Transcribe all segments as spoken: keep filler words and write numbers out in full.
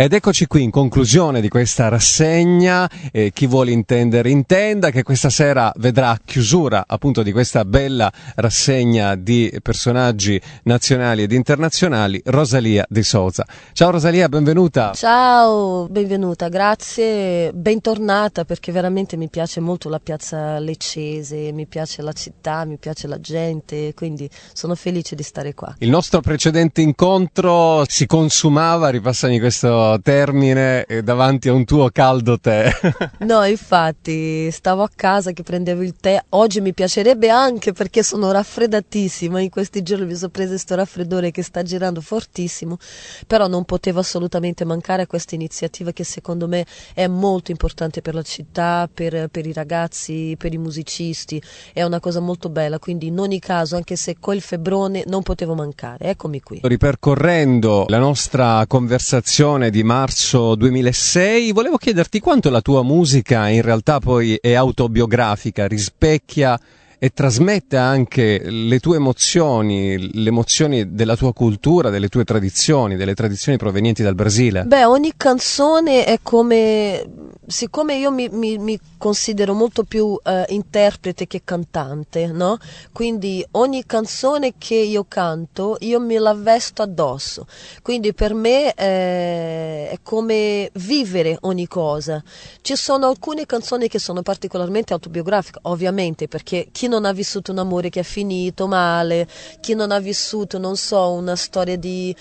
Ed eccoci qui in conclusione di questa rassegna, eh, chi vuole intendere intenda, che questa sera vedrà chiusura appunto di questa bella rassegna di personaggi nazionali ed internazionali, Rosalia Di Souza. Ciao Rosalia, benvenuta. Ciao, benvenuta, grazie, bentornata, perché veramente mi piace molto la piazza leccese, mi piace la città, mi piace la gente, quindi sono felice di stare qua. Il nostro precedente incontro si consumava, ripassami questo termine, davanti a un tuo caldo tè. No, infatti stavo a casa che prendevo il tè. Oggi mi piacerebbe anche, perché sono raffreddatissima, in questi giorni mi sono presa questo raffreddore che sta girando fortissimo, però non potevo assolutamente mancare a questa iniziativa che secondo me è molto importante per la città, per, per i ragazzi, per i musicisti, è una cosa molto bella, quindi in ogni caso, anche se col febbrone, non potevo mancare. Eccomi qui. Ripercorrendo la nostra conversazione di marzo duemilasei, volevo chiederti quanto la tua musica in realtà poi è autobiografica, rispecchia e trasmette anche le tue emozioni, le emozioni della tua cultura, delle tue tradizioni, delle tradizioni provenienti dal Brasile. Beh, ogni canzone è come, siccome io mi, mi, mi considero molto più eh, interprete che cantante, no? Quindi ogni canzone che io canto, io me la vesto addosso. Quindi per me eh, è come vivere ogni cosa. Ci sono alcune canzoni che sono particolarmente autobiografiche, ovviamente, perché chi non ha vissuto un amore che è finito male, chi non ha vissuto, non so, una storia di,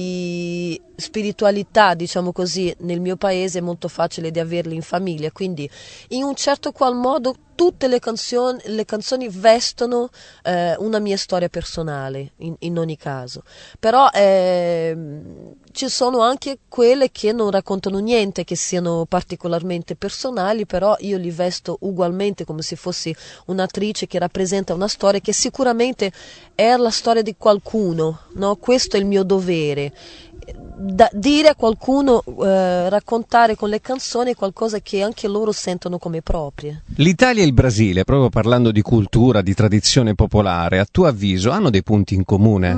di spiritualità, diciamo così, nel mio paese è molto facile di averli in famiglia, quindi in un certo qual modo tutte le canzoni, le canzoni vestono eh, una mia storia personale, in, in ogni caso. Però eh, ci sono anche quelle che non raccontano niente, che siano particolarmente personali, però io li vesto ugualmente come se fossi un'attrice che rappresenta una storia che sicuramente è la storia di qualcuno, no? Questo è il mio dovere. Da dire a qualcuno, eh, raccontare con le canzoni qualcosa che anche loro sentono come proprie. L'Italia e il Brasile, proprio parlando di cultura, di tradizione popolare, a tuo avviso hanno dei punti in comune?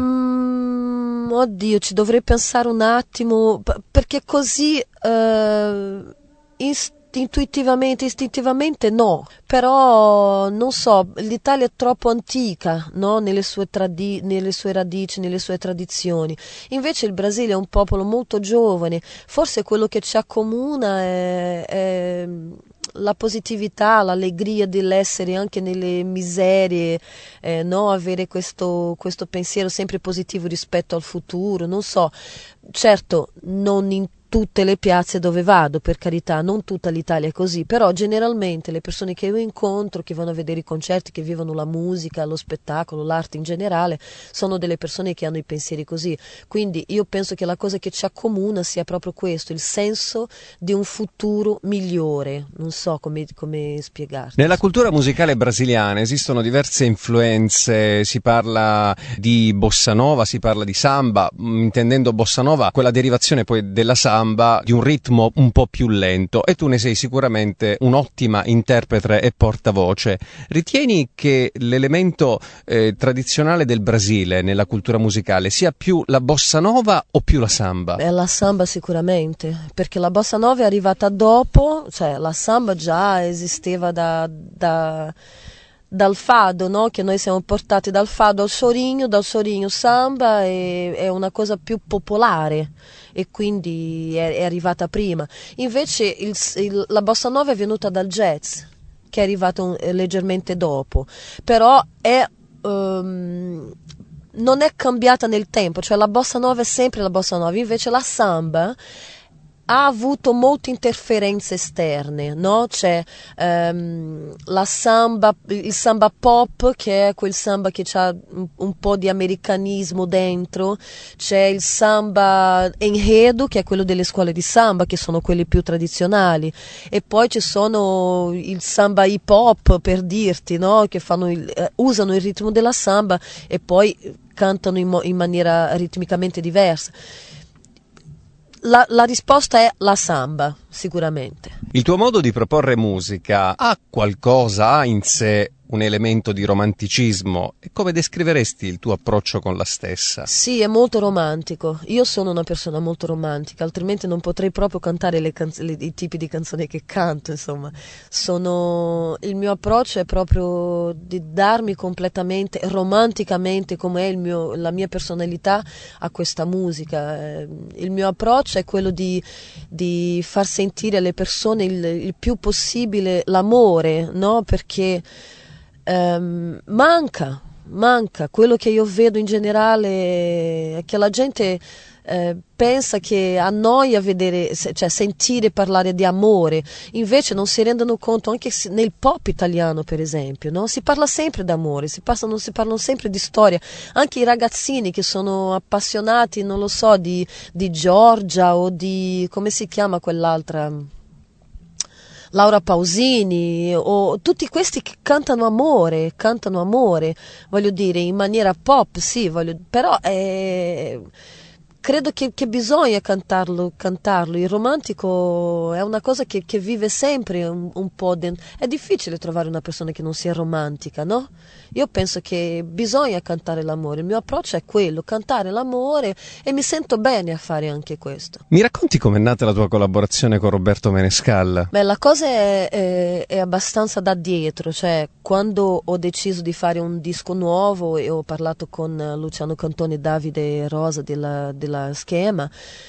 Mm, oddio, ci dovrei pensare un attimo, perché così eh, ist- intuitivamente, istintivamente no, però non so, l'Italia è troppo antica, no? Nelle sue, tradi- nelle sue radici, nelle sue tradizioni, invece il Brasile è un popolo molto giovane, forse quello che ci accomuna è, è la positività, l'allegria dell'essere anche nelle miserie, eh, no? Avere questo, questo pensiero sempre positivo rispetto al futuro, non so, certo non in tutte le piazze dove vado, per carità, non tutta l'Italia è così, però generalmente le persone che io incontro, che vanno a vedere i concerti, che vivono la musica, lo spettacolo, l'arte in generale, sono delle persone che hanno i pensieri così, quindi io penso che la cosa che ci accomuna sia proprio questo, il senso di un futuro migliore, non so come, come spiegarti. Nella cultura musicale brasiliana esistono diverse influenze, si parla di bossa nova, si parla di samba, intendendo bossa nova quella derivazione poi della samba, di un ritmo un po' più lento, e tu ne sei sicuramente un'ottima interprete e portavoce. Ritieni che l'elemento eh, tradizionale del Brasile nella cultura musicale sia più la bossa nova o più la samba? È la samba sicuramente, perché la bossa nova è arrivata dopo, cioè la samba già esisteva da... da... dal fado, no? Che noi siamo portati dal fado al chorinho, dal chorinho samba, è, è una cosa più popolare e quindi è, è arrivata prima. Invece il, il, la bossa nova è venuta dal jazz, che è arrivato un, eh, leggermente dopo, però è, um, non è cambiata nel tempo, cioè la bossa nova è sempre la bossa nova, invece la samba ha avuto molte interferenze esterne, no? C'è ehm, la samba, il samba pop, che è quel samba che ha un, un po' di americanismo dentro, c'è il samba enredo, che è quello delle scuole di samba, che sono quelli più tradizionali, e poi ci sono il samba hip hop, per dirti, no? Che fanno il, eh, usano il ritmo della samba e poi cantano in, mo- in maniera ritmicamente diversa. La, la risposta è la samba, sicuramente. Il tuo modo di proporre musica ha qualcosa, ha in sé un elemento di romanticismo. E come descriveresti il tuo approccio con la stessa? Sì, è molto romantico. Io sono una persona molto romantica, altrimenti non potrei proprio cantare le canz- le, i tipi di canzoni che canto, insomma. Sono... Il mio approccio è proprio di darmi completamente, romanticamente, come è il mio, la mia personalità, a questa musica. Eh, Il mio approccio è quello di, di far sentire alle persone il, il più possibile l'amore, no? Perché ehm, manca, manca. Quello che io vedo in generale è che la gente eh, pensa che annoia vedere, se- cioè sentire parlare di amore, invece non si rendono conto, anche se- nel pop italiano per esempio, no? Si parla sempre d'amore, si, passano, si parlano sempre di storia, anche i ragazzini che sono appassionati, non lo so, di, di Giorgia o di, come si chiama quell'altra? Laura Pausini, o tutti questi che cantano amore, cantano amore, voglio dire, in maniera pop, sì, voglio, però è, credo che, che bisogna cantarlo, cantarlo. Il romantico è una cosa che, che vive sempre un, un po' dentro. È difficile trovare una persona che non sia romantica, no? Io penso che bisogna cantare l'amore, il mio approccio è quello, cantare l'amore, e mi sento bene a fare anche questo. Mi racconti com'è nata la tua collaborazione con Roberto Menescal? Beh, la cosa è, è- è abbastanza da dietro, cioè quando ho deciso di fare un disco nuovo e ho parlato con eh, Luciano Cantone e Davide Rosa della, della Schema,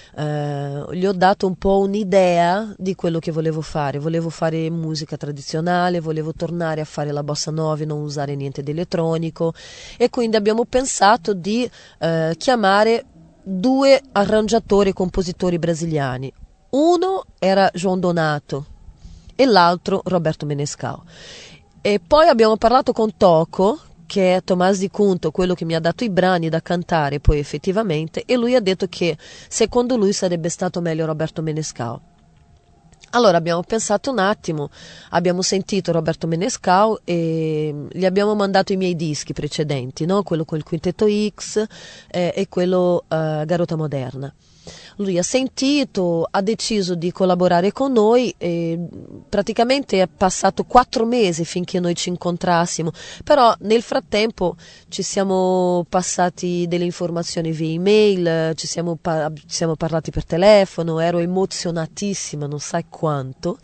eh, gli ho dato un po' un'idea di quello che volevo fare. Volevo fare musica tradizionale, volevo tornare a fare la bossa nova e non usare niente di elettronico, e quindi abbiamo pensato di eh, chiamare due arrangiatori e compositori brasiliani. Uno era João Donato e l'altro Roberto Menescal. E poi abbiamo parlato con Toco, che è Tomás Di Cunto, quello che mi ha dato i brani da cantare poi effettivamente, e lui ha detto che secondo lui sarebbe stato meglio Roberto Menescal. Allora abbiamo pensato un attimo, abbiamo sentito Roberto Menescal e gli abbiamo mandato i miei dischi precedenti, no? Quello col Quintetto X eh, e quello eh, Garota Moderna. Lui ha sentito, ha deciso di collaborare con noi e praticamente è passato quattro mesi finché noi ci incontrassimo, però nel frattempo ci siamo passati delle informazioni via email, ci siamo, pa- ci siamo parlati per telefono, ero emozionatissima, non sai quanto,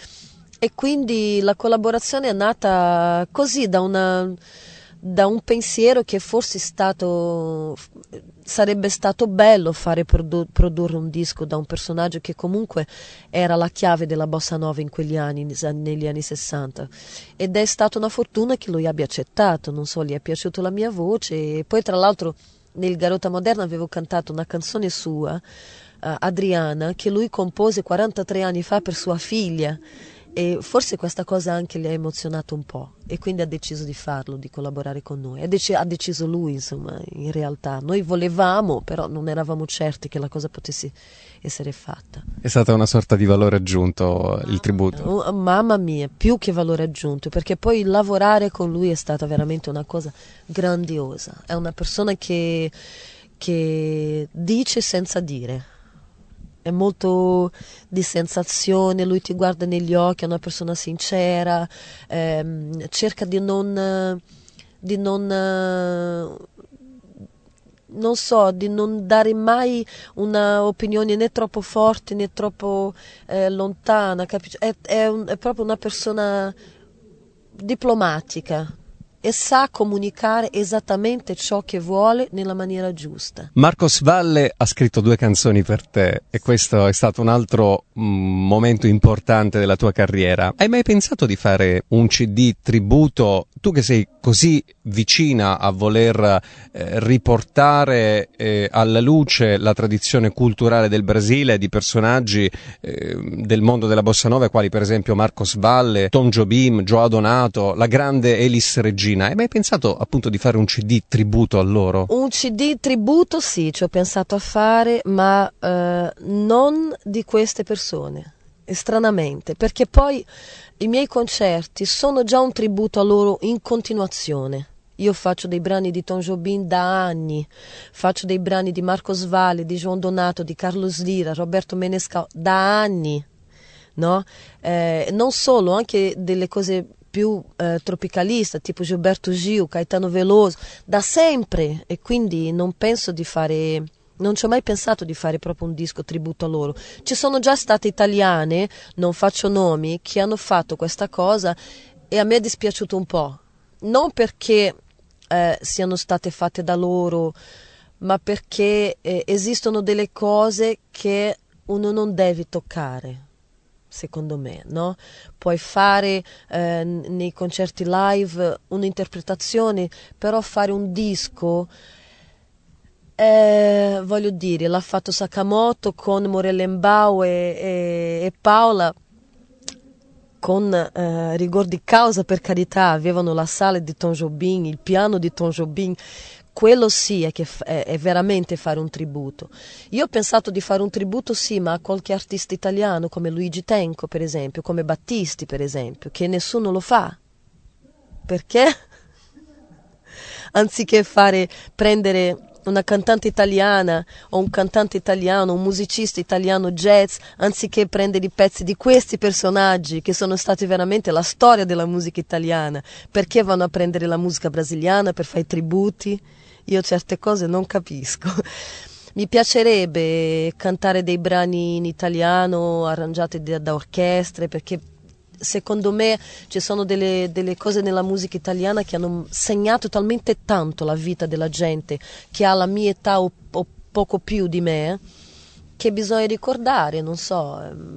e quindi la collaborazione è nata così da una... da un pensiero che forse è stato, sarebbe stato bello fare produ- produrre un disco da un personaggio che comunque era la chiave della bossa nova in quegli anni, negli anni sessanta, ed è stata una fortuna che lui abbia accettato. Non so, gli è piaciuta la mia voce, e poi tra l'altro nel Garota Moderna avevo cantato una canzone sua, uh, Adriana, che lui compose quarantatré anni fa per sua figlia, e forse questa cosa anche li ha emozionato un po', e quindi ha deciso di farlo, di collaborare con noi. Ha, dec- ha deciso lui, insomma, in realtà. Noi volevamo, però non eravamo certi che la cosa potesse essere fatta. È stata una sorta di valore aggiunto il tributo. Oh, mamma mia, più che valore aggiunto, perché poi lavorare con lui è stata veramente una cosa grandiosa. È una persona che, che dice senza dire. È molto di sensazione, lui ti guarda negli occhi, è una persona sincera, ehm, cerca di non, di non, non so, di non dare mai una opinione né troppo forte né troppo eh, lontana, capisci? È, è, un- è proprio una persona diplomatica e sa comunicare esattamente ciò che vuole nella maniera giusta. Marcos Valle ha scritto due canzoni per te e questo è stato un altro mm, momento importante della tua carriera. Hai mai pensato di fare un C D tributo? Tu che sei così vicina a voler eh, riportare eh, alla luce la tradizione culturale del Brasile, di personaggi eh, del mondo della bossa nova, quali per esempio Marcos Valle, Tom Jobim, João Donato, la grande Elis Regina. Hai mai pensato appunto di fare un C D tributo a loro? Un C D tributo sì, ci ho pensato a fare, ma eh, non di queste persone, e stranamente, perché poi i miei concerti sono già un tributo a loro in continuazione. Io faccio dei brani di Tom Jobim da anni, faccio dei brani di Marcos Valle, di João Donato, di Carlos Lira, Roberto Menescal da anni, no? Eh, non solo, anche delle cose più eh, tropicalista, tipo Gilberto Gil, Caetano Veloso, da sempre, e quindi non penso di fare... Non ci ho mai pensato di fare proprio un disco tributo a loro. Ci sono già state italiane, non faccio nomi, che hanno fatto questa cosa e a me è dispiaciuto un po'. Non perché eh, siano state fatte da loro, ma perché eh, esistono delle cose che uno non deve toccare, secondo me, no? Puoi fare eh, nei concerti live un'interpretazione, però fare un disco... Eh, voglio dire, l'ha fatto Sakamoto con Morellenbau e, e, e Paola, con eh, rigor di causa, per carità, avevano la sala di Tom Jobim, il piano di Tom Jobim, quello sì è, che f- è, è veramente fare un tributo. Io ho pensato di fare un tributo sì, ma a qualche artista italiano come Luigi Tenco, per esempio, come Battisti, per esempio, che nessuno lo fa. Perché? Anziché fare, prendere una cantante italiana o un cantante italiano, un musicista italiano jazz, anziché prendere i pezzi di questi personaggi che sono stati veramente la storia della musica italiana, perché vanno a prendere la musica brasiliana per fare i tributi? Io certe cose non capisco. Mi piacerebbe cantare dei brani in italiano arrangiati da, da orchestre, perché secondo me ci sono delle, delle cose nella musica italiana che hanno segnato talmente tanto la vita della gente che ha la mia età o, o poco più di me, che bisogna ricordare, non so,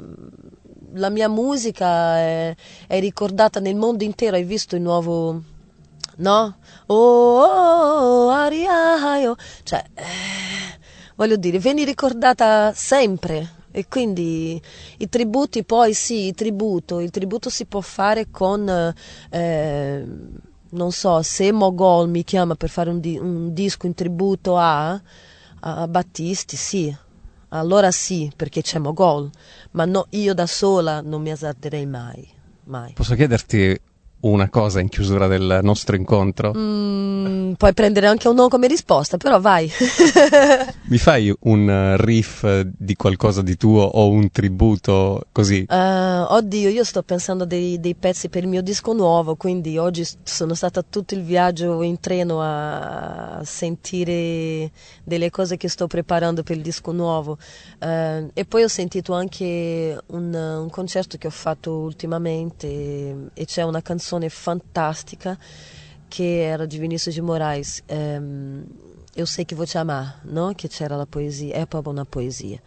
la mia musica è, è ricordata nel mondo intero. Hai visto il nuovo, no? Oh, oh, oh ariaio, cioè eh, voglio dire, vieni ricordata sempre. E quindi i tributi, poi sì, il tributo, il tributo si può fare con, eh, non so, se Mogol mi chiama per fare un, di, un disco in tributo a, a Battisti, sì, allora sì, perché c'è Mogol, ma no, io da sola non mi azzarderei mai, mai. Posso chiederti una cosa in chiusura del nostro incontro? Mm, puoi prendere anche un no come risposta, però vai. Mi fai un riff di qualcosa di tuo o un tributo così? Uh, oddio, io sto pensando a dei, dei pezzi per il mio disco nuovo, quindi oggi sono stata tutto il viaggio in treno a sentire delle cose che sto preparando per il disco nuovo. Uh, e poi ho sentito anche un, un concerto che ho fatto ultimamente e, e c'è una canzone fantastica che era di Vinícius de Moraes, um, Eu sei che vou te amar, no? Che c'era la poesia, è proprio una poesia.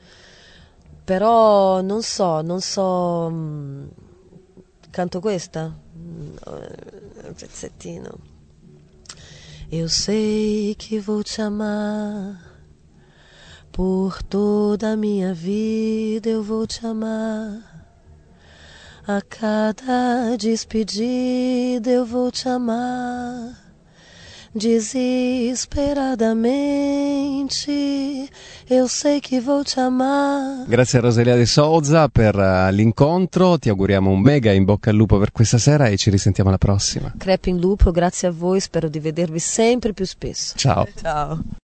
Però non so, non so, mh, canto questa? Un pezzettino. Eu sei que vou te amar, por toda a minha vida eu vou te amar. A cada despedida eu vou te amar, desesperadamente, eu sei che vou te amar. Grazie a Rosalia De Souza per uh, l'incontro, ti auguriamo un mega in bocca al lupo per questa sera e ci risentiamo alla prossima. Crepe in lupo, grazie a voi, spero di vedervi sempre più spesso. Ciao. Ciao.